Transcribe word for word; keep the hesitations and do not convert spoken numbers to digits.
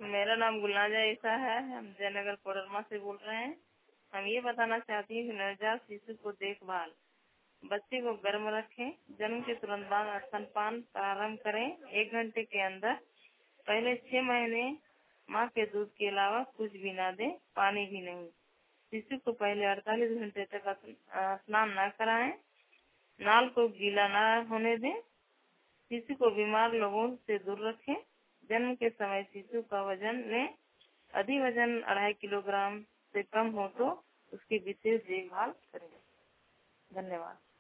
मेरा नाम गुलनाजा ईसा है। हम जयनगर कोडरमा से बोल रहे हैं। हम ये बताना चाहती हैं कि नवजात शिशु को देखभाल, बच्चे को गर्म रखें, जन्म के तुरंत बाद स्तनपान प्रारंभ करें। एक घंटे के अंदर पहले छह महीने माँ के दूध के अलावा कुछ भी ना दें, पानी भी नहीं। शिशु को पहले अड़तालीस घंटे तक स्नान न कराएं, नाल को गीला न होने दें। शिशु को बीमार लोगों से दूर रखें। जन्म के समय शिशु का वजन में अधि वजन अढ़ाई किलोग्राम से कम हो तो उसकी विशेष देखभाल करें। धन्यवाद।